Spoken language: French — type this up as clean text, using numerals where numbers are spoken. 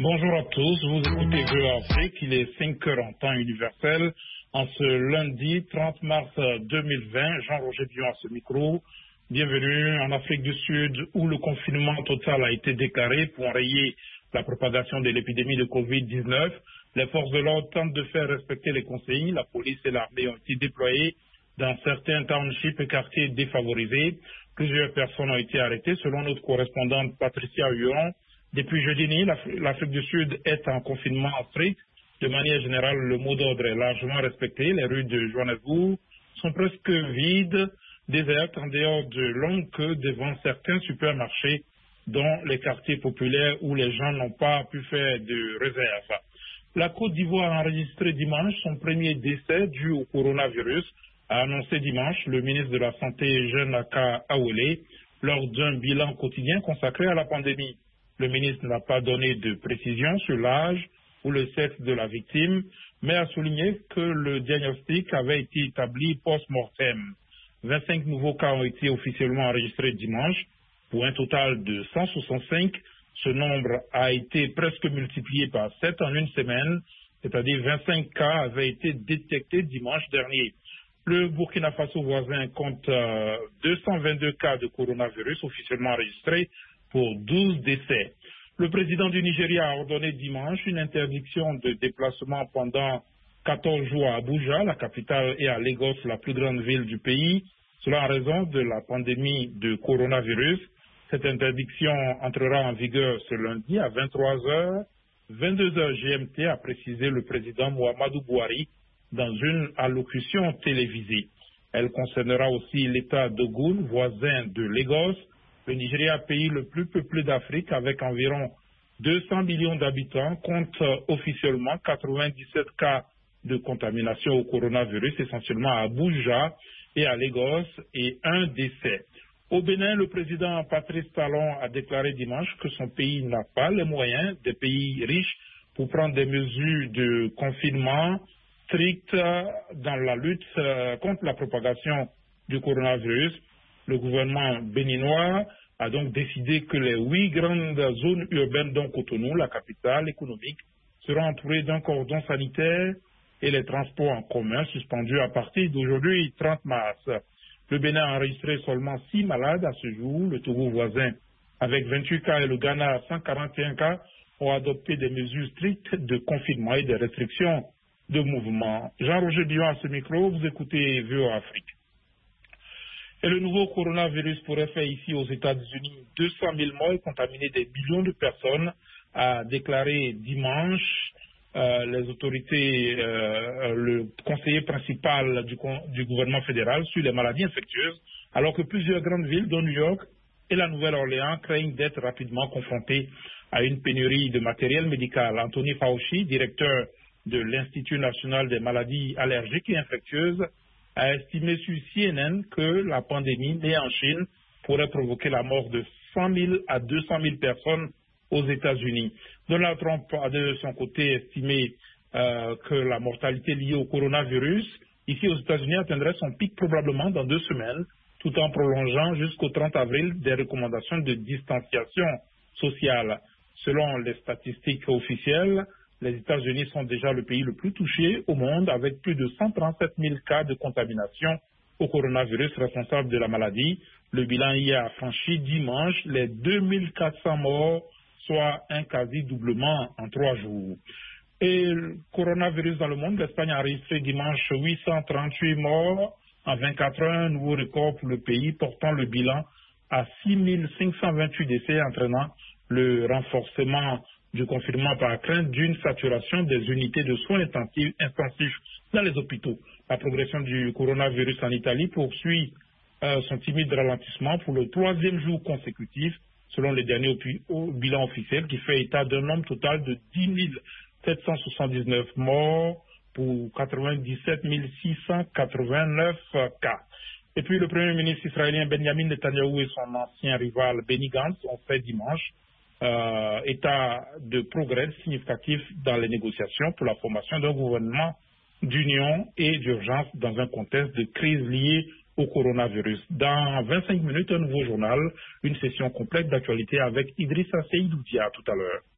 Bonjour à tous, vous écoutez VOA Afrique, il est 5 heures en temps universel. En ce lundi 30 mars 2020, Jean-Roger Dion à ce micro. Bienvenue en Afrique du Sud où le confinement total a été déclaré pour enrayer la propagation de l'épidémie de Covid-19. Les forces de l'ordre tentent de faire respecter les consignes. La police et l'armée ont été déployées dans certains townships et quartiers défavorisés. Plusieurs personnes ont été arrêtées selon notre correspondante Patricia Huron. Depuis jeudi nuit, l'Afrique du Sud est en confinement strict. De manière générale, le mot d'ordre est largement respecté. Les rues de Johannesburg sont presque vides, désertes en dehors de longues queues devant certains supermarchés, dont les quartiers populaires où les gens n'ont pas pu faire de réserve. La Côte d'Ivoire a enregistré dimanche son premier décès dû au coronavirus, a annoncé dimanche le ministre de la Santé, Jean Aka Awele, lors d'un bilan quotidien consacré à la pandémie. Le ministre n'a pas donné de précision sur l'âge ou le sexe de la victime, mais a souligné que le diagnostic avait été établi post-mortem. 25 nouveaux cas ont été officiellement enregistrés dimanche, pour un total de 165. Ce nombre a été presque multiplié par 7 en une semaine, c'est-à-dire 25 cas avaient été détectés dimanche dernier. Le Burkina Faso voisin compte 222 cas de coronavirus officiellement enregistrés pour 12 décès. Le président du Nigeria a ordonné dimanche une interdiction de déplacement pendant 14 jours à Abuja, la capitale, et à Lagos, la plus grande ville du pays, cela en raison de la pandémie de coronavirus. Cette interdiction entrera en vigueur ce lundi à 23h, 22h GMT, a précisé le président Muhammadu Buhari dans une allocution télévisée. Elle concernera aussi l'État d'Ogun, voisin de Lagos. Le Nigeria, pays le plus peuplé d'Afrique, avec environ 200 millions d'habitants, compte officiellement 97 cas de contamination au coronavirus, essentiellement à Abuja et à Lagos, et un décès. Au Bénin, le président Patrice Talon a déclaré dimanche que son pays n'a pas les moyens des pays riches pour prendre des mesures de confinement strictes dans la lutte contre la propagation du coronavirus. Le gouvernement béninois a donc décidé que les 8 grandes zones urbaines, dont Cotonou, la capitale économique, seront entourées d'un cordon sanitaire et les transports en commun suspendus à partir d'aujourd'hui, 30 mars. Le Bénin a enregistré seulement 6 malades à ce jour. Le Togo voisin, avec 28 cas, et le Ghana, 141 cas, ont adopté des mesures strictes de confinement et des restrictions de mouvement. Jean-Roger Dion à ce micro, vous écoutez VOA Afrique. Et le nouveau coronavirus pourrait faire ici aux États-Unis 200 000 morts et contaminer des millions de personnes, a déclaré dimanche les autorités, le conseiller principal du gouvernement fédéral sur les maladies infectieuses, alors que plusieurs grandes villes, dont New York et la Nouvelle-Orléans, craignent d'être rapidement confrontées à une pénurie de matériel médical. Anthony Fauci, directeur de l'Institut national des maladies allergiques et infectieuses, a estimé sur CNN que la pandémie née en Chine pourrait provoquer la mort de 100 000 à 200 000 personnes aux États-Unis. Donald Trump a de son côté estimé que la mortalité liée au coronavirus ici aux États-Unis atteindrait son pic probablement dans 2 semaines, tout en prolongeant jusqu'au 30 avril des recommandations de distanciation sociale. Selon les statistiques officielles, les États-Unis sont déjà le pays le plus touché au monde, avec plus de 137 000 cas de contamination au coronavirus responsable de la maladie. Le bilan hier a franchi dimanche les 2400 morts, soit un quasi-doublement en 3 jours. Et le coronavirus dans le monde, l'Espagne a enregistré dimanche 838 morts en 24 heures, un nouveau record pour le pays, portant le bilan à 6 528 décès, entraînant le renforcement du confinement par crainte d'une saturation des unités de soins intensifs dans les hôpitaux. La progression du coronavirus en Italie poursuit son timide ralentissement pour le 3e jour consécutif, selon les derniers bilans officiels, qui fait état d'un nombre total de 10 779 morts pour 97 689 cas. Et puis le Premier ministre israélien Benjamin Netanyahou et son ancien rival Benny Gantz ont fait dimanche état de progrès significatif dans les négociations pour la formation d'un gouvernement d'union et d'urgence dans un contexte de crise liée au coronavirus. Dans 25 minutes, un nouveau journal, une session complète d'actualité avec Idrissa Seydou Dia tout à l'heure.